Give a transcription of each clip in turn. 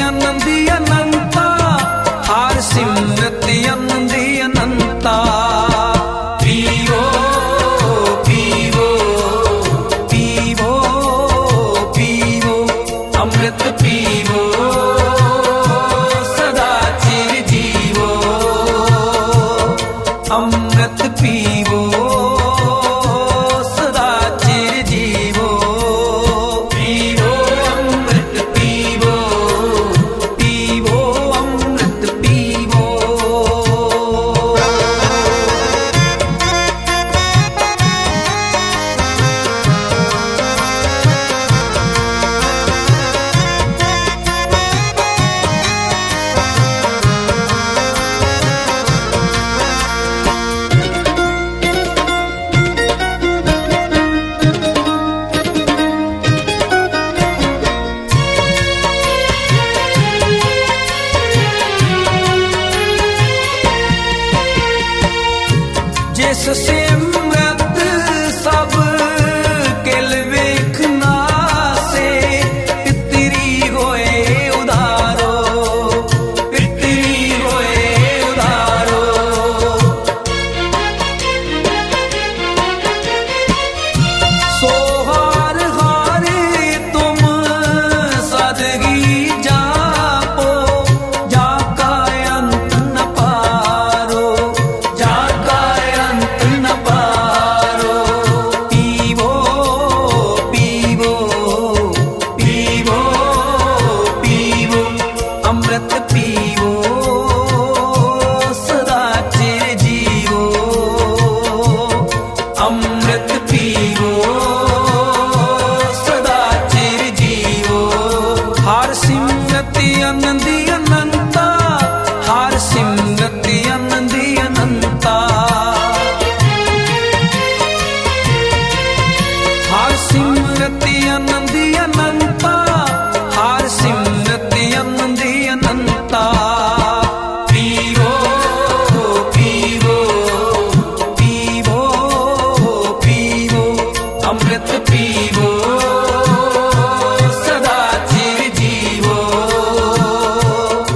आनंदी अनंता, हार सिमरत आनंदी अनंता। पीवो पीवो पीवो पीवो अमृत पीवो, सदा चिर जीवो। अमृत पीवो, जिससे अमृत सब किल वेखना से, पितरी होए उधारो, पितरी होए उधारो। सो हार हारे तुम सादगी जापो, जाका अंत न पारो, जाका न पारो। पीवो पीवो पीवो पीवो अमृत पीवो, सदा चिर जीवो। अमृत पीवो, सदा चिर जीवो। हार सिमरत आनंदी अनंता, हार सिमरत आनंदी अनंता। हार सिमरत आनंदी अनंता, हार सिमरत आनंदी अनंता। पीवो पीवो पीवो पीवो अमृत पीवो, सदा चिर जीवो।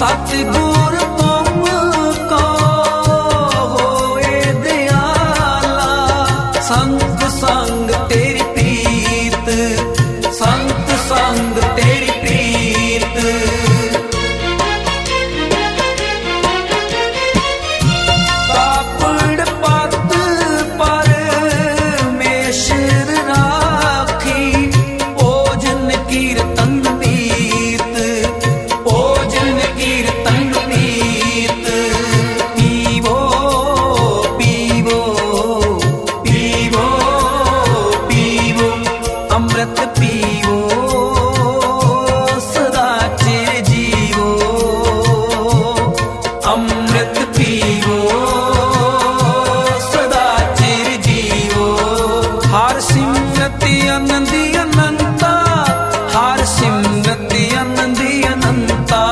सतगुर तुम को होए दयाला, संत संग तेरी प्रीत, संत संग तेरी प्रीत। कापड़ पत परमेश्वर राखी, ओजन कीर्तन मीत, ओजन कीर्तन मीत। पीवो पीवो पीवो पीवो अमृत पीवो, सदा चिर जीवो, अमृत पीवो, सदा चिर जीवो। हर सिमरति आनंद अनंता, हर सिमरति आनंद अनंता।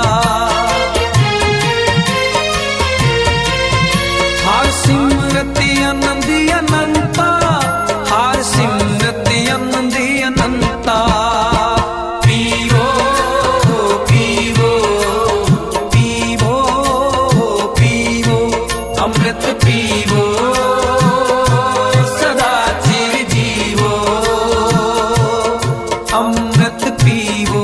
हर सिमरति आनंद अनंता, हर सिमरति आनंद अनंता। पीवो पीवो पीवो पीवो अमृत पीवो, सदा चिर जीवो, अमृत पीवो,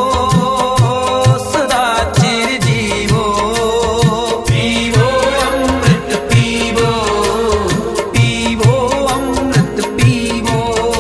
सदा चिर जीवो। पीवो अमृत पीवो, पीवो अमृत पीवो।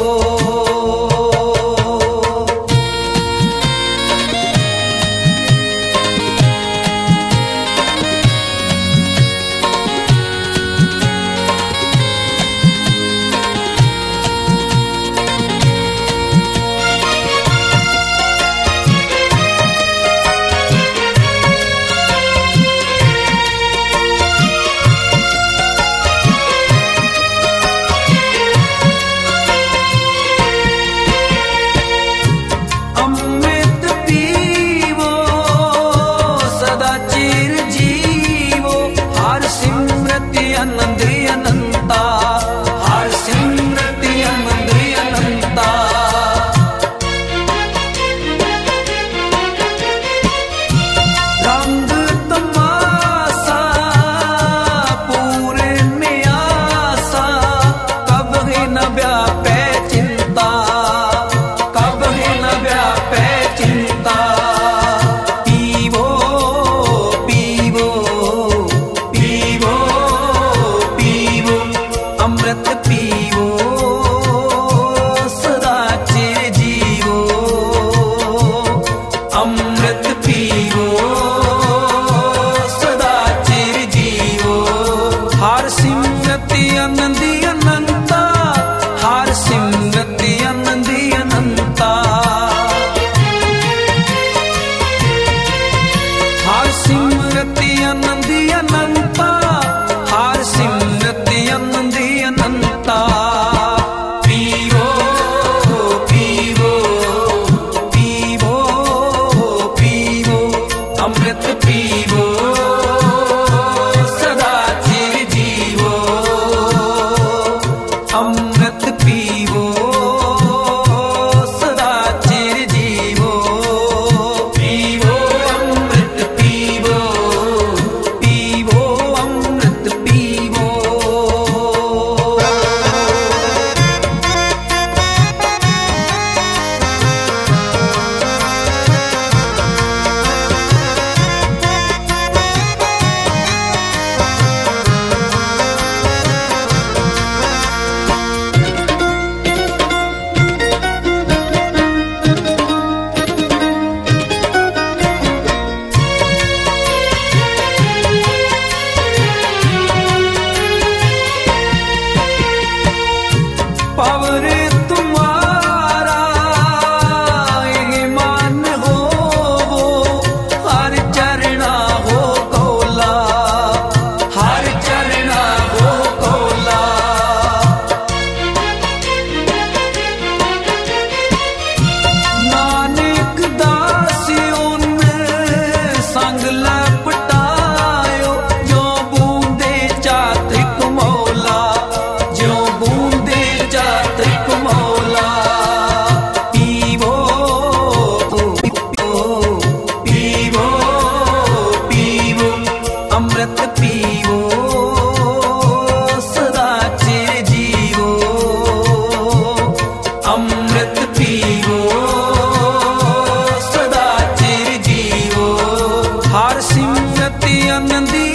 अमृत पीवो, सदा चिर जीवो। हर सिमरति आनंद अनंता, हर सिमरति आनंद अनंता। रंग तमाशा पूरे में आसा, कब ही न व्यापे चिंता, कब ही न व्यापे चिंता। पीवो पीवो पीवो पीवो अमृत पीवो, सदा चिर जीवो, अमृत पीवो, सदा चिर जीवो। हर सिमरति आनंद अनंता, हर सिमरति आनंद अनंता। हर सिमरति आनंद अनंता, हर सिमरति आनंद अनंता। पीवो पीवो पीवो पीवो अमृत पीवो, सदा चिर जीवो, अमृत पीवो, सदा चिर जीवो। पीवो अमृत पीवो, पीवो अमृत पीवो। ਹਰ ਸਿਮਰਤ ਆਨੰਦੀ